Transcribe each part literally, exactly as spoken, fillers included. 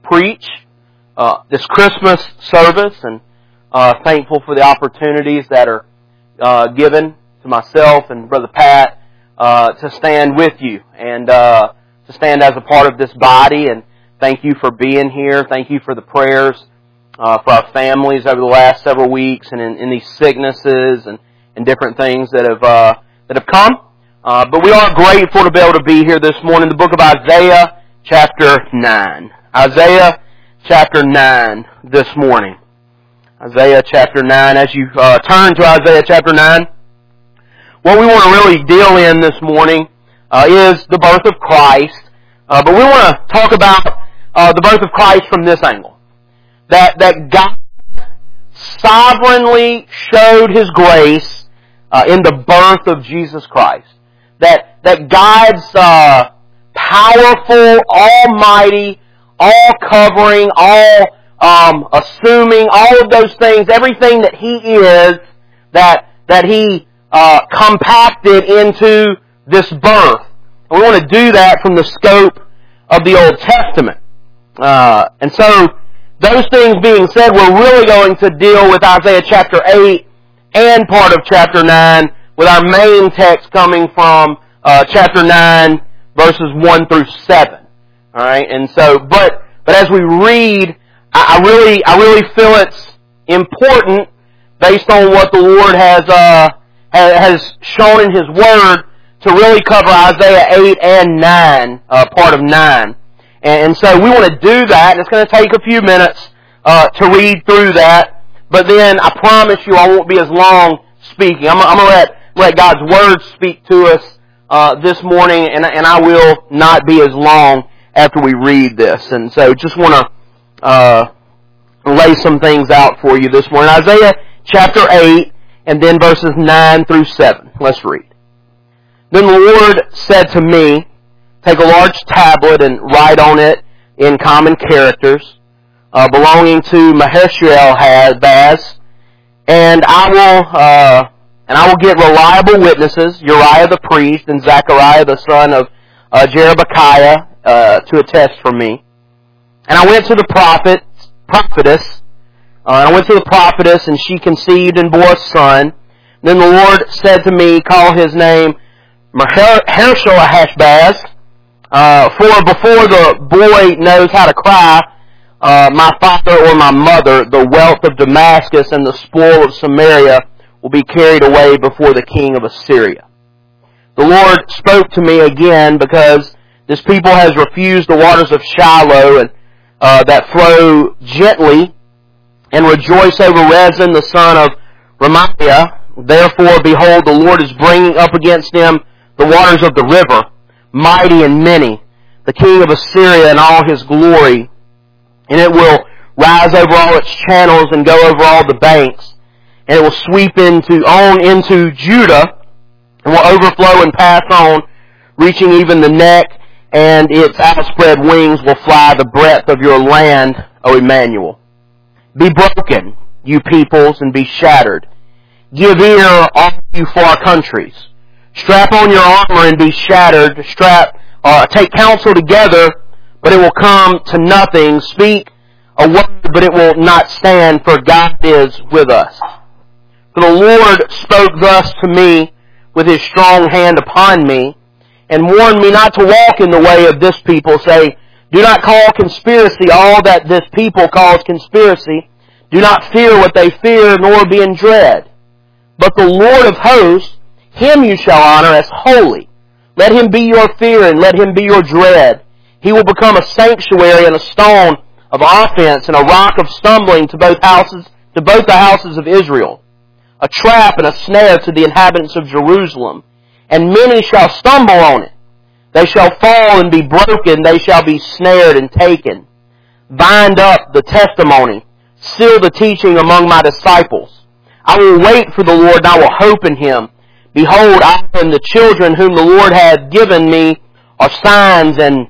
preach uh, this Christmas service, and uh, thankful for the opportunities that are uh, given to myself and Brother Pat uh, to stand with you and uh, to stand as a part of this body. And thank you for being here. Thank you for the prayers uh, for our families over the last several weeks, and in, in these sicknesses and, and different things that have uh, that have come. Uh, but we are grateful to be able to be here this morning. The book of Isaiah, chapter nine. Isaiah, chapter nine this morning. Isaiah, chapter nine. As you uh, turn to Isaiah, chapter nine, what we want to really deal in this morning uh, is the birth of Christ. Uh, but we want to talk about uh, the birth of Christ from this angle. That, that God sovereignly showed His grace uh, in the birth of Jesus Christ. That, that God's uh, powerful, almighty, all-covering, all um, assuming, all of those things, everything that He is, that that He uh, compacted into this birth. And we want to do that from the scope of the Old Testament. Uh, and so, those things being said, we're really going to deal with Isaiah chapter eight and part of chapter nine, with our main text coming from uh, chapter nine, verses one through seven. All right, and so, but but as we read, I, I really I really feel it's important, based on what the Lord has uh, has shown in His Word, to really cover Isaiah eight and nine, uh, part of nine. And, and so we want to do that, and it's going to take a few minutes uh, to read through that. But then I promise you, I won't be as long speaking. I'm, I'm going to let let God's Word speak to us uh, this morning, and and I will not be as long after we read this. And so just want to uh, lay some things out for you this morning. Isaiah chapter eight, and then verses nine through seven. Let's read. Then the Lord said to me, take a large tablet and write on it in common characters, uh, belonging to Maher-shalal-Haz, and I will uh, and I will get reliable witnesses, Uriah the priest and Zechariah the son of uh, Jerebekiah, uh, to attest for me. And I went to the prophet, prophetess. Uh, I went to the prophetess, and she conceived and bore a son. Then the Lord said to me, call his name Maher-shalal-Haz, uh, for before the boy knows how to cry, uh, my father or my mother, the wealth of Damascus and the spoil of Samaria will be carried away before the king of Assyria. The Lord spoke to me again, because this people has refused the waters of Shiloh, and uh, that flow gently, and rejoice over Rezin the son of Remaliah. Therefore, behold, the Lord is bringing up against him the waters of the river, mighty and many, the king of Assyria and all his glory. And it will rise over all its channels and go over all the banks. And it will sweep into on into Judah, and will overflow and pass on, reaching even the neck, and its outspread wings will fly the breadth of your land, O Emmanuel. Be broken, you peoples, and be shattered. Give ear, all you far countries. Strap on your armor and be shattered. Strap, uh, take counsel together, but it will come to nothing. Speak a word, but it will not stand, for God is with us. For the Lord spoke thus to me with His strong hand upon me, and warned me not to walk in the way of this people, say, do not call conspiracy all that this people calls conspiracy. Do not fear what they fear, nor be in dread. But the Lord of hosts, Him you shall honor as holy. Let Him be your fear, and let Him be your dread. He will become a sanctuary and a stone of offense, and a rock of stumbling to both houses, to both the houses of Israel. A trap and a snare to the inhabitants of Jerusalem. And many shall stumble on it. They shall fall and be broken. They shall be snared and taken. Bind up the testimony. Seal the teaching among my disciples. I will wait for the Lord, and I will hope in Him. Behold, I and the children whom the Lord hath given me are signs and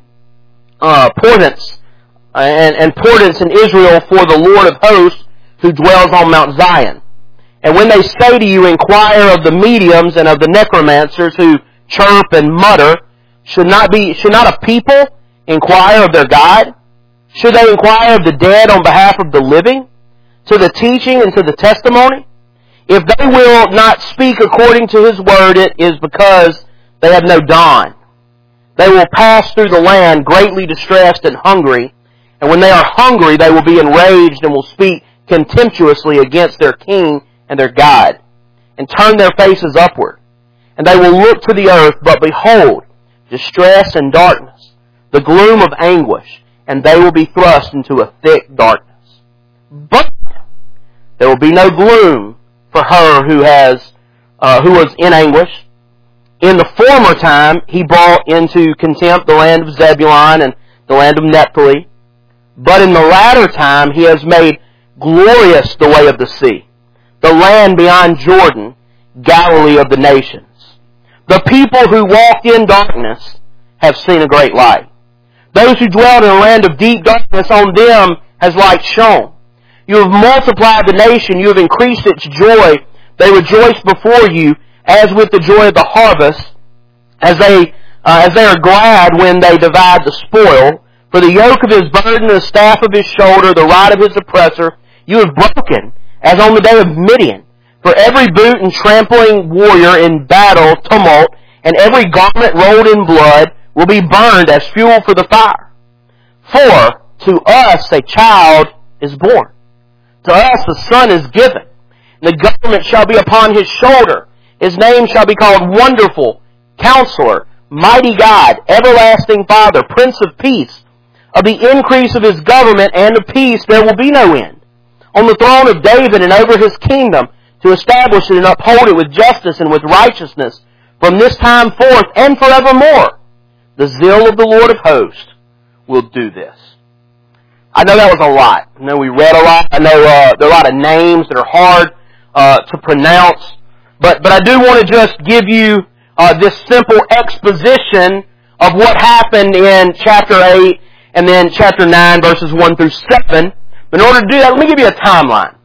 uh, portents, and, and portents in Israel for the Lord of hosts, who dwells on Mount Zion. And when they say to you, inquire of the mediums and of the necromancers who chirp and mutter, should not be should not a people inquire of their God? Should they inquire of the dead on behalf of the living, to the teaching and to the testimony? If they will not speak according to His word, it is because they have no dawn. They will pass through the land greatly distressed and hungry, and when they are hungry, they will be enraged and will speak contemptuously against their king and their God, and turn their faces upward. And they will look to the earth, but behold, distress and darkness, the gloom of anguish, and they will be thrust into a thick darkness. But there will be no gloom for her who has, uh, who was in anguish. In the former time, He brought into contempt the land of Zebulun and the land of Naphtali. But in the latter time, He has made glorious the way of the sea, the land beyond Jordan, Galilee of the nations. The people who walked in darkness have seen a great light. Those who dwelled in a land of deep darkness, on them has light shone. You have multiplied the nation. You have increased its joy. They rejoice before you as with the joy of the harvest, as they, uh, as they are glad when they divide the spoil. For the yoke of his burden, the staff of his shoulder, the rod of his oppressor, you have broken, as on the day of Midian. For every boot and trampling warrior in battle tumult, and every garment rolled in blood, will be burned as fuel for the fire. For to us a child is born. To us a son is given. And the government shall be upon his shoulder. His name shall be called Wonderful, Counselor, Mighty God, Everlasting Father, Prince of Peace. Of the increase of his government and of peace there will be no end. On the throne of David and over his kingdom, to establish it and uphold it with justice and with righteousness, from this time forth and forevermore. The zeal of the Lord of hosts will do this. I know that was a lot. I know we read a lot. I know uh, there are a lot of names that are hard uh, to pronounce. But but I do want to just give you uh, this simple exposition of what happened in chapter eight and then chapter nine, verses one through seven. But in order to do that, let me give you a timeline.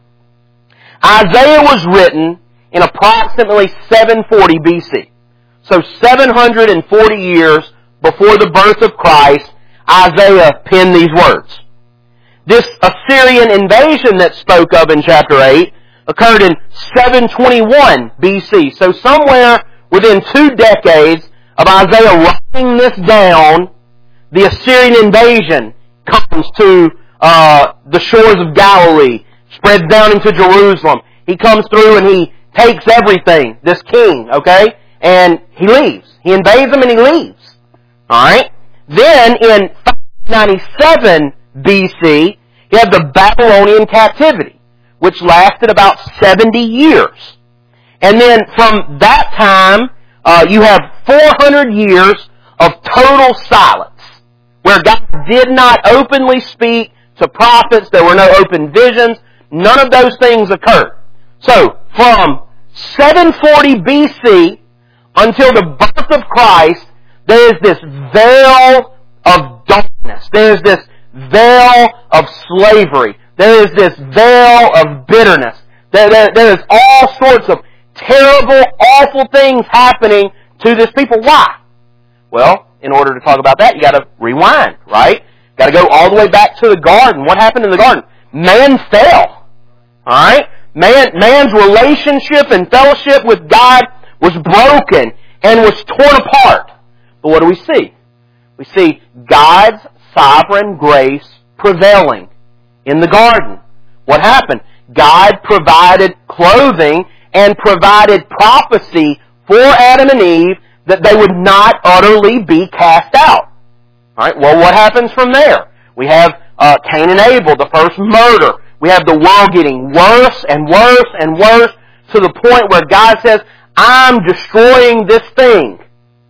Isaiah was written in approximately seven forty B C. So seven hundred forty years before the birth of Christ, Isaiah penned these words. This Assyrian invasion that's spoke of in chapter eight occurred in seven twenty-one B C. So somewhere within two decades of Isaiah writing this down, the Assyrian invasion comes to uh, the shores of Galilee, spreads down into Jerusalem. He comes through and he takes everything, this king, okay? And he leaves. He invades them and he leaves. Alright? Then in five ninety-seven B C, you have the Babylonian captivity, which lasted about seventy years. And then from that time, uh, you have four hundred years of total silence, where God did not openly speak to prophets. There were no open visions. None of those things occurred. So, from seven forty B C until the birth of Christ, there is this veil of darkness. There is this veil of slavery. There is this veil of bitterness. There, there, there is all sorts of terrible, awful things happening to this people. Why? Well, in order to talk about that, you got to rewind, right? Got to go all the way back to the garden. What happened in the garden? Man fell. All right? Man, man's relationship and fellowship with God was broken and was torn apart. But what do we see? We see God's sovereign grace prevailing in the garden. What happened? God provided clothing and provided prophecy for Adam and Eve that they would not utterly be cast out. All right. Well, what happens from there? We have uh, Cain and Abel, the first murder. We have the world getting worse and worse and worse to the point where God says, I'm destroying this thing.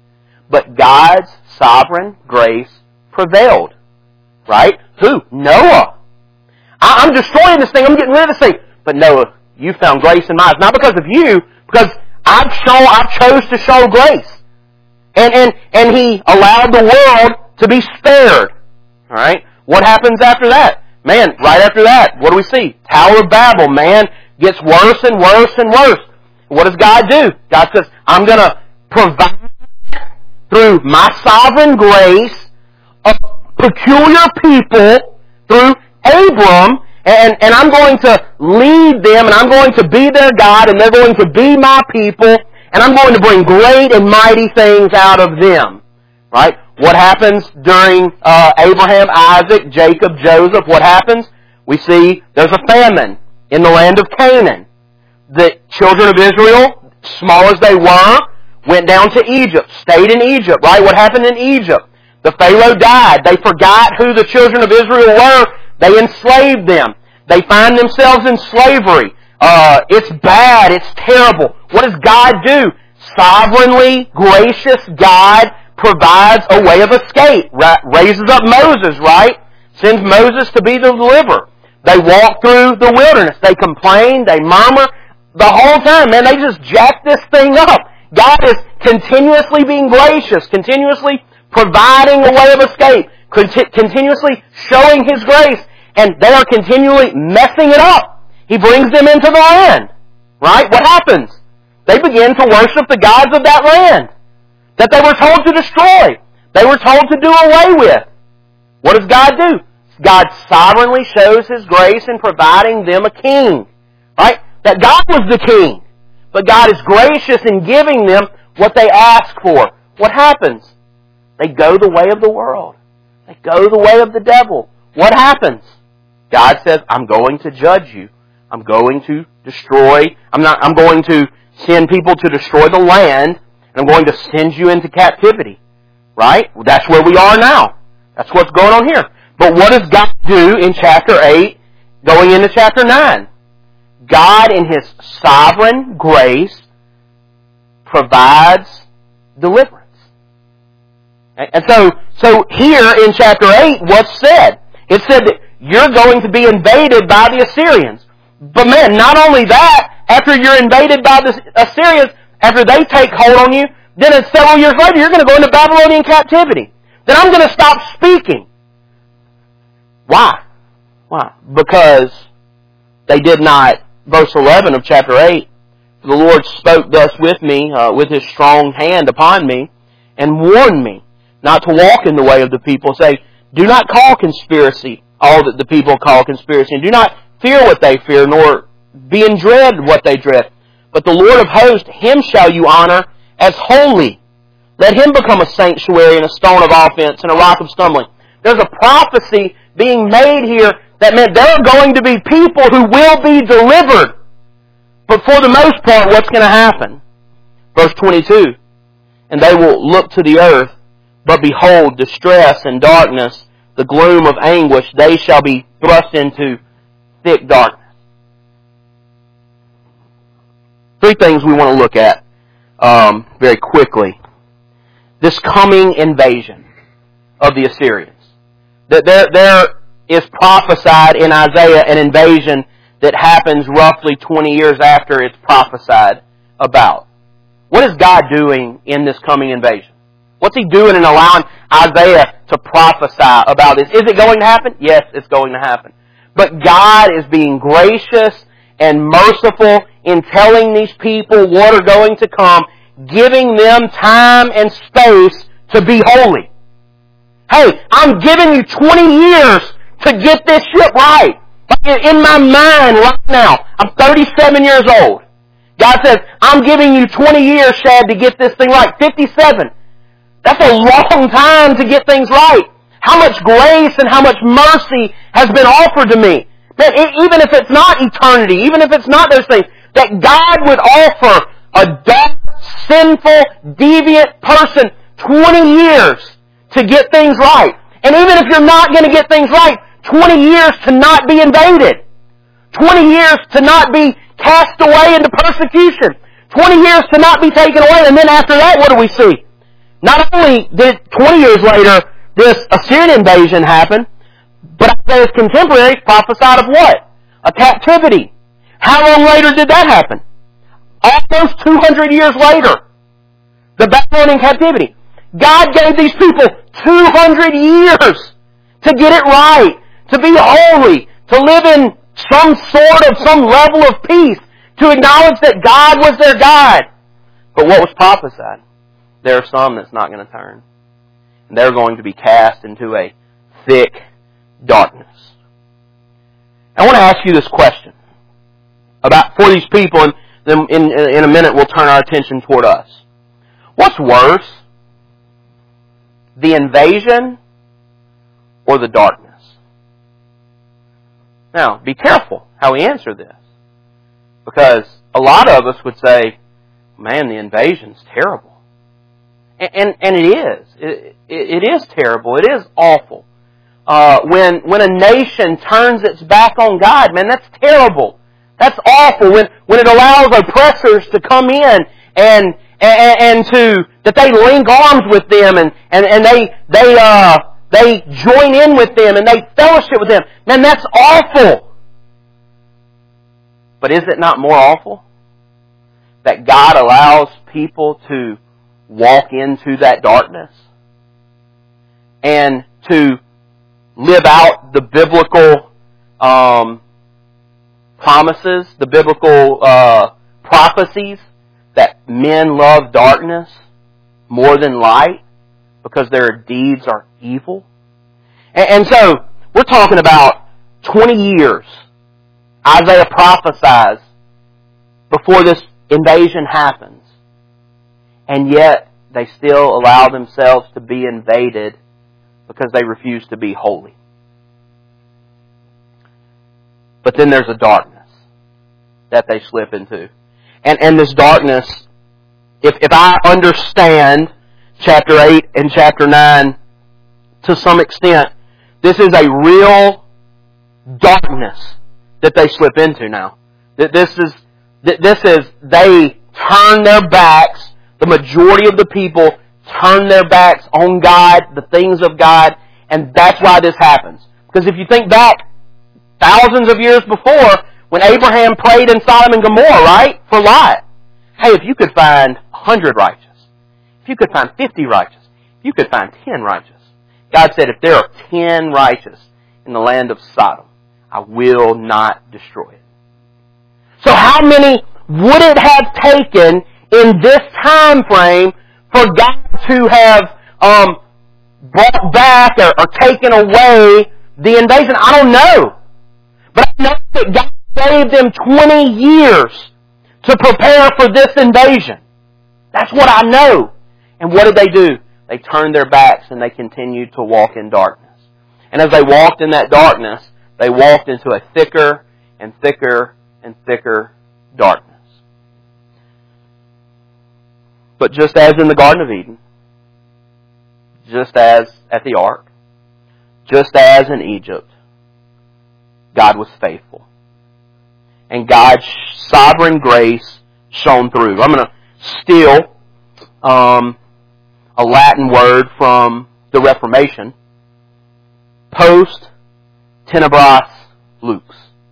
But God's sovereign grace prevailed. Right? Who? Noah. I'm destroying this thing. I'm getting rid of this thing. But Noah, you found grace in my eyes. Not because of you, because I've shown, I chose to show grace. And, and, and He allowed the world to be spared. Alright? What happens after that? Man, right after that, what do we see? Tower of Babel. Man gets worse and worse and worse. What does God do? God says, I'm going to provide through my sovereign grace a peculiar people through Abram, and, and I'm going to lead them, and I'm going to be their God, and they're going to be my people, and I'm going to bring great and mighty things out of them. Right? What happens during uh, Abraham, Isaac, Jacob, Joseph? What happens? We see there's a famine in the land of Canaan. The children of Israel, small as they were, went down to Egypt, stayed in Egypt. Right? What happened in Egypt? The Pharaoh died. They forgot who the children of Israel were. They enslaved them. They find themselves in slavery. Uh, it's bad. It's terrible. What does God do? Sovereignly, gracious God provides a way of escape. Ra- raises up Moses, right? Sends Moses to be the deliverer. They walk through the wilderness. They complain. They murmur. The whole time, man, they just jack this thing up. God is continuously being gracious, continuously providing a way of escape, conti- continuously showing His grace, and they are continually messing it up. He brings them into the land. Right? What happens? They begin to worship the gods of that land that they were told to destroy. They were told to do away with. What does God do? God sovereignly shows His grace in providing them a king. Right? That God was the king. But God is gracious in giving them what they ask for. What happens? They go the way of the world. They go the way of the devil. What happens? God says, I'm going to judge you. I'm going to destroy, I'm not, I'm going to send people to destroy the land, and I'm going to send you into captivity. Right? That's where we are now. That's what's going on here. But what does God do in chapter eight, going into chapter nine? God, in His sovereign grace, provides deliverance. And so, so here in chapter eight, what's said? It said that you're going to be invaded by the Assyrians. But man, not only that, after you're invaded by the Assyrians, after they take hold on you, then several years later you're going to go into Babylonian captivity. Then I'm going to stop speaking. Why? Why? Because they did not, verse eleven of chapter eight, the Lord spoke thus with me, uh, with His strong hand upon me, and warned me not to walk in the way of the people. Say, do not call conspiracy all that the people call conspiracy, and do not fear what they fear, nor be in dread what they dread. But the Lord of hosts, Him shall you honor as holy. Let Him become a sanctuary and a stone of offense and a rock of stumbling. There's a prophecy being made here that meant there are going to be people who will be delivered. But for the most part, what's going to happen? Verse twenty-two, and they will look to the earth, but behold, distress and darkness, the gloom of anguish, they shall be thrust into thick darkness. Three things we want to look at um, very quickly. This coming invasion of the Assyrians. That there, there is prophesied in Isaiah an invasion that happens roughly twenty years after it's prophesied about. What is God doing in this coming invasion? What's He doing in allowing Isaiah to prophesy about this? Is it going to happen? Yes, it's going to happen. But God is being gracious and merciful in telling these people what are going to come, giving them time and space to be holy. Hey, I'm giving you twenty years to get this shit right. In my mind right now, I'm thirty-seven years old. God says, I'm giving you twenty years, Shad, to get this thing right. fifty-seven. That's a long time to get things right. How much grace and how much mercy has been offered to me. That even if it's not eternity, even if it's not those things, that God would offer a dark, sinful, deviant person twenty years to get things right. And even if you're not going to get things right, twenty years to not be invaded. twenty years to not be cast away into persecution. twenty years to not be taken away. And then after that, what do we see? Not only did twenty years later this Assyrian invasion happen, but Isaiah's contemporaries prophesied of what? A captivity. How long later did that happen? Almost two hundred years later. The Babylonian captivity. God gave these people two hundred years to get it right, to be holy, to live in some sort of, some level of peace, to acknowledge that God was their God. But what was prophesied? There are some that's not going to turn. And they're going to be cast into a thick darkness. I want to ask you this question about for these people, and then in, in a minute we'll turn our attention toward us. What's worse, the invasion or the darkness? Now, be careful how we answer this, because a lot of us would say, man, the invasion's terrible. And, and, and it is. It, it, it is terrible. It is awful. Uh, when, when a nation turns its back on God, man, that's terrible. That's awful. When, when it allows oppressors to come in and, and, and to, that they link arms with them and, and, and they, they, uh, they join in with them and they fellowship with them. Man, that's awful. But is it not more awful that God allows people to walk into that darkness and to live out the biblical um, promises, the biblical uh, prophecies that men love darkness more than light because their deeds are evil? And, and so, we're talking about twenty years Isaiah prophesies before this invasion happens. And yet, they still allow themselves to be invaded because they refuse to be holy. But then there's a darkness that they slip into. And, and this darkness, if, if I understand chapter eight and chapter nine to some extent, this is a real darkness that they slip into now. This is, this is, they turn their backs, the majority of the people turn their backs on God, the things of God, and that's why this happens. Because if you think back thousands of years before, when Abraham prayed in Sodom and Gomorrah, right, for Lot, hey, if you could find a hundred righteous, if you could find fifty righteous, if you could find ten righteous, God said, if there are ten righteous in the land of Sodom, I will not destroy it. So how many would it have taken in this time frame for God to have um, brought back or, or taken away the invasion? I don't know. But I know that God gave them twenty years to prepare for this invasion. That's what I know. And what did they do? They turned their backs and they continued to walk in darkness. And as they walked in that darkness, they walked into a thicker and thicker and thicker darkness. But just as in the Garden of Eden, just as at the Ark, just as in Egypt, God was faithful. And God's sovereign grace shone through. I'm going to steal um, a Latin word from the Reformation. Post tenebras lux.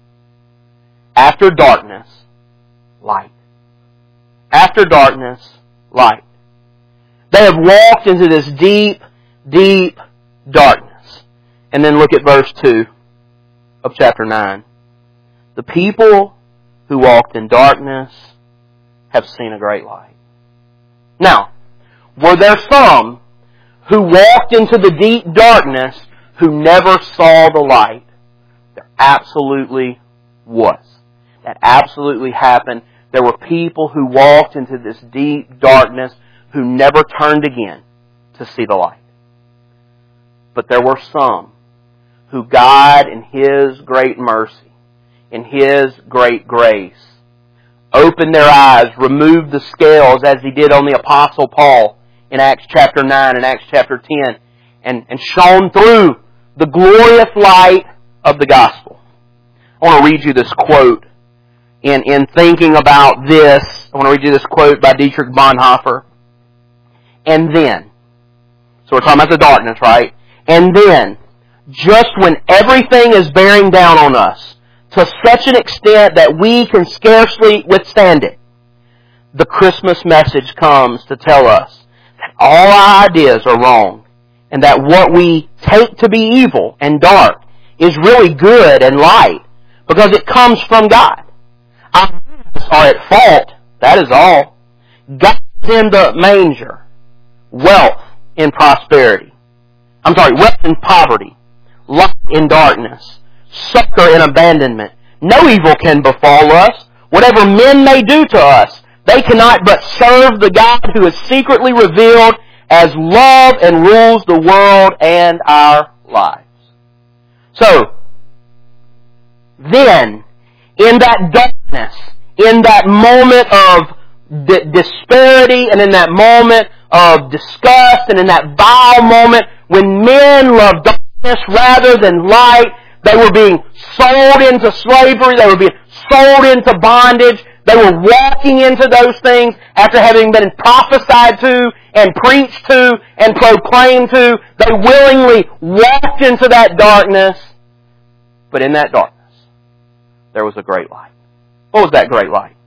After darkness, light. After darkness, light. They have walked into this deep, deep darkness. And then look at verse two of chapter nine. The people who walked in darkness have seen a great light. Now, were there some who walked into the deep darkness who never saw the light? There absolutely was. That absolutely happened. There were people who walked into this deep darkness who never turned again to see the light. But there were some who God, in His great mercy, in His great grace, opened their eyes, removed the scales as He did on the Apostle Paul in Acts chapter nine and Acts chapter ten, and, and shone through the glorious light of the gospel. I want to read you this quote. In, in thinking about this, I want to read you this quote by Dietrich Bonhoeffer. And then, so we're talking about the darkness, right? And then, just when everything is bearing down on us to such an extent that we can scarcely withstand it, the Christmas message comes to tell us that all our ideas are wrong and that what we take to be evil and dark is really good and light because it comes from God. Our lives are at fault, that is all. God is in the manger. Wealth in prosperity. I'm sorry, wealth in poverty. Light in darkness. succor in abandonment. No evil can befall us. Whatever men may do to us, they cannot but serve the God who is secretly revealed as love and rules the world and our lives. So, then, in that darkness, in that moment of di- disparity, and in that moment of disgust, and in that vile moment when men loved darkness rather than light, they were being sold into slavery, they were being sold into bondage, they were walking into those things after having been prophesied to and preached to and proclaimed to. They willingly walked into that darkness. But in that darkness, there was a great light. What was that great light?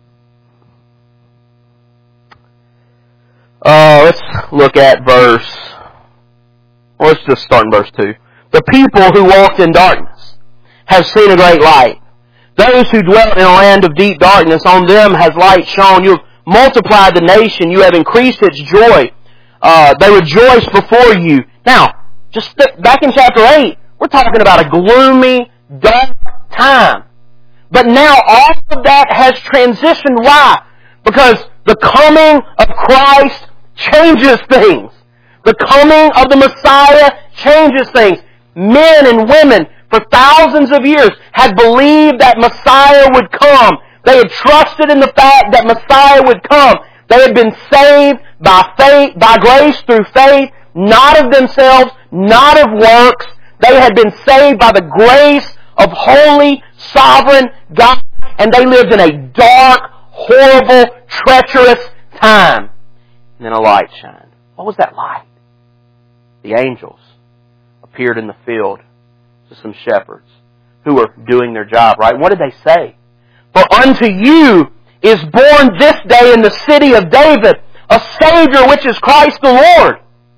Uh, let's look at verse... Well, let's just start in verse two. The people who walked in darkness have seen a great light. Those who dwelt in a land of deep darkness, on them has light shone. You have multiplied the nation. You have increased its joy. Uh, they rejoice before you. Now, just th- back in chapter eight, we're talking about a gloomy, dark time. But now all of that has transitioned. Why? Because the coming of Christ changes things. The coming of the Messiah changes things. Men and women for thousands of years had believed that Messiah would come. They had trusted in the fact that Messiah would come. They had been saved by faith, by grace through faith, not of themselves, not of works. They had been saved by the grace of holy, sovereign God, and they lived in a dark, horrible, treacherous time. And then a light shined. What was that light? The angels appeared in the field to some shepherds who were doing their job, right? What did they say? For unto you is born this day in the city of David a Savior, which is Christ the Lord.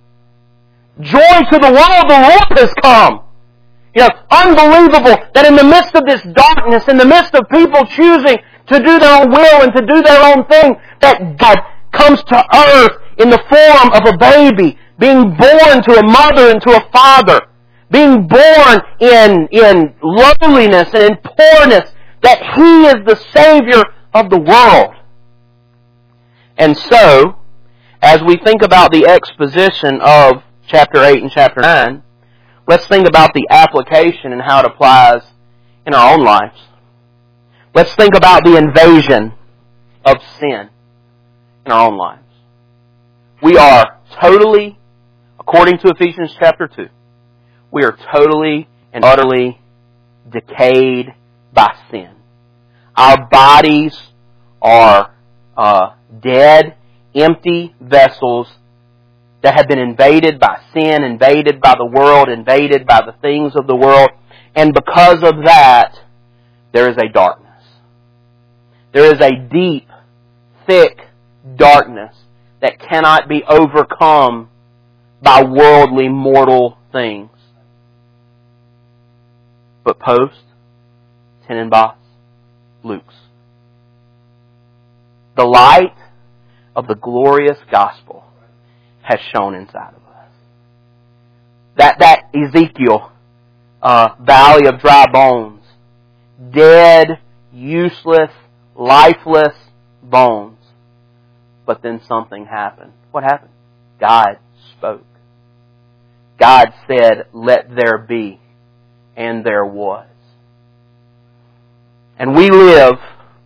Joy to the world, the Lord has come. You know, unbelievable that in the midst of this darkness, in the midst of people choosing to do their own will and to do their own thing, that God comes to earth in the form of a baby, being born to a mother and to a father, being born in, in lowliness and in poorness, that He is the Savior of the world. And so, as we think about the exposition of chapter eight and chapter nine, let's think about the application and how it applies in our own lives. Let's think about the invasion of sin in our own lives. We are totally, according to Ephesians chapter two, we are totally and utterly decayed by sin. Our bodies are uh, dead, empty vessels that have been invaded by sin, invaded by the world, invaded by the things of the world. And because of that, there is a darkness. There is a deep, thick darkness that cannot be overcome by worldly, mortal things. But post, Tenenbaums, Luke's. The light of the glorious gospel has shone inside of us. That that Ezekiel uh, valley of dry bones, dead, useless, lifeless bones. But then something happened. What happened? God spoke. God said, "Let there be," and there was. And we live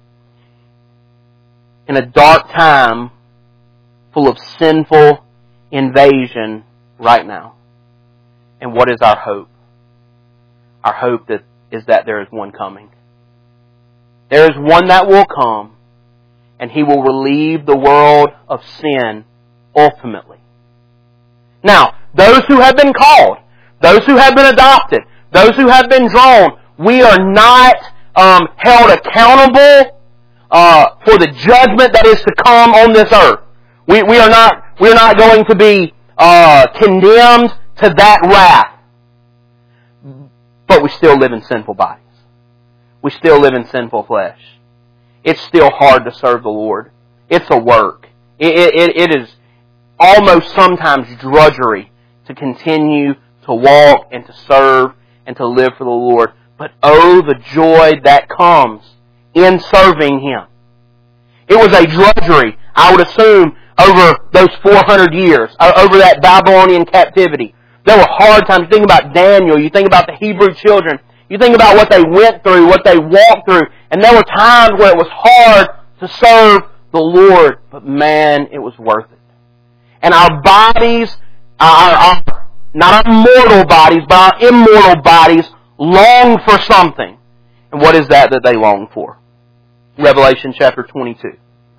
in a dark time full of sinful invasion right now. And what is our hope? Our hope that is that there is one coming. There is one that will come, and He will relieve the world of sin ultimately. Now, those who have been called, those who have been adopted, those who have been drawn, we are not um, held accountable uh, for the judgment that is to come on this earth. We, we are not we are not going to be uh, condemned to that wrath. But we still live in sinful bodies. We still live in sinful flesh. It's still hard to serve the Lord. It's a work. It, it, it is almost sometimes drudgery to continue to walk and to serve and to live for the Lord. But oh, the joy that comes in serving Him. It was a drudgery, I would assume, over those four hundred years, over that Babylonian captivity. There were hard times. You think about Daniel, you think about the Hebrew children, you think about what they went through, what they walked through, and there were times where it was hard to serve the Lord, but man, it was worth it. And our bodies, our, our not our mortal bodies, but our immortal bodies long for something. And what is that that they long for? Revelation chapter twenty-two.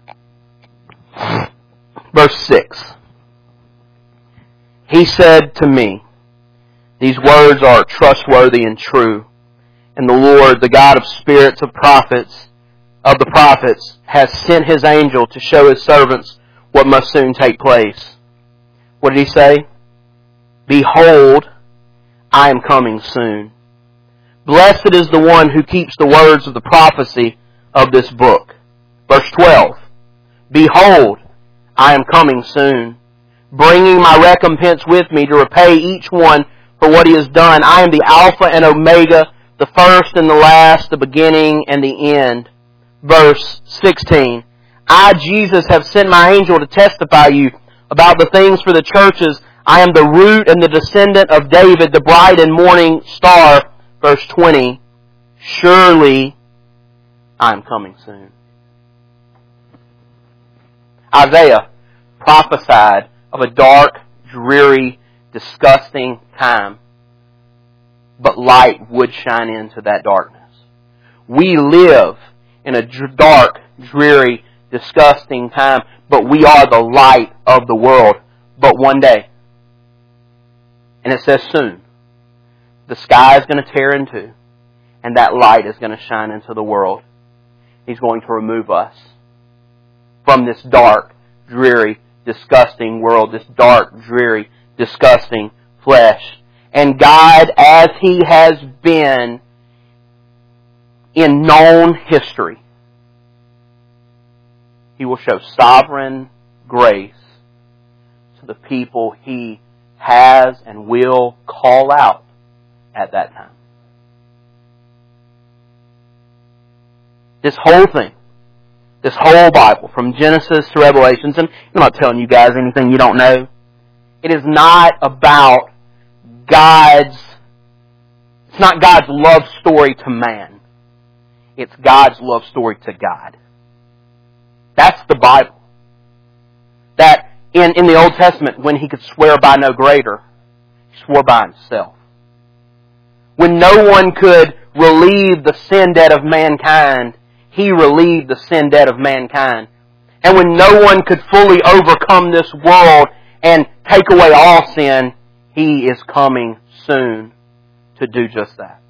Verse six. He said to me, these words are trustworthy and true, and the Lord, the God of spirits of prophets, of the prophets, has sent His angel to show His servants what must soon take place. What did He say? Behold, I am coming soon. Blessed is the one who keeps the words of the prophecy of this book. Verse twelve. Behold, I am coming soon, bringing my recompense with me to repay each one for what he has done. I am the Alpha and Omega, the first and the last, the beginning and the end. Verse sixteen. I, Jesus, have sent my angel to testify you about the things for the churches. I am the root and the descendant of David, the bright and morning star. Verse twenty. Surely I am coming soon. Isaiah prophesied of a dark, dreary, disgusting time. But light would shine into that darkness. We live in a dark, dreary, disgusting time, but we are the light of the world. But one day, and it says soon, the sky is going to tear in two, and that light is going to shine into the world. He's going to remove us from this dark, dreary, disgusting world, this dark, dreary, disgusting flesh. And God, as He has been in known history, He will show sovereign grace to the people He has and will call out at that time. This whole thing, this whole Bible, from Genesis to Revelations, and I'm not telling you guys anything you don't know, it is not about God's, it's not God's love story to man. It's God's love story to God. That's the Bible. That in, in the Old Testament, when He could swear by no greater, He swore by Himself. When no one could relieve the sin debt of mankind, He relieved the sin debt of mankind. And when no one could fully overcome this world and take away all sin, He is coming soon to do just that.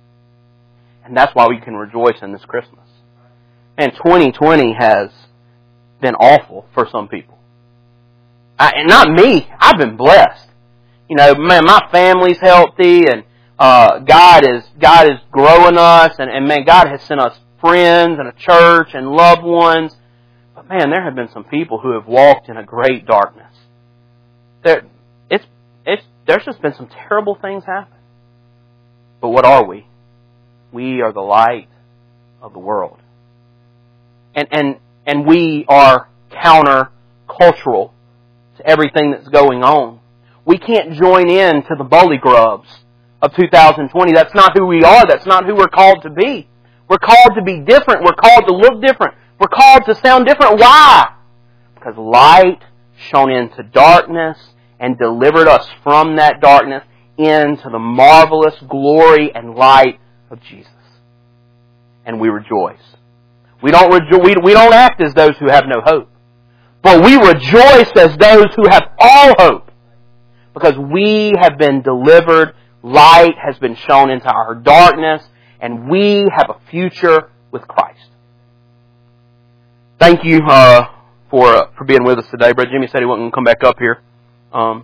And that's why we can rejoice in this Christmas. And twenty twenty has been awful for some people. I, and not me. I've been blessed. You know, man, my family's healthy, and uh, God is God is growing us, and, and man, God has sent us friends and a church and loved ones. But man, there have been some people who have walked in a great darkness. There, it's it's there's just been some terrible things happen. But what are we? We are the light of the world. And and and we are counter-cultural to everything that's going on. We can't join in to the bully grubs of two thousand twenty. That's not who we are. That's not who we're called to be. We're called to be different. We're called to look different. We're called to sound different. Why? Because light shone into darkness and delivered us from that darkness into the marvelous glory and light of Jesus. And we rejoice. We don't rejo- we, we don't act as those who have no hope. But we rejoice as those who have all hope. Because we have been delivered. Light has been shown into our darkness. And we have a future with Christ. Thank you uh, for uh, for being with us today. Brother Jimmy said he wasn't going to come back up here. Um,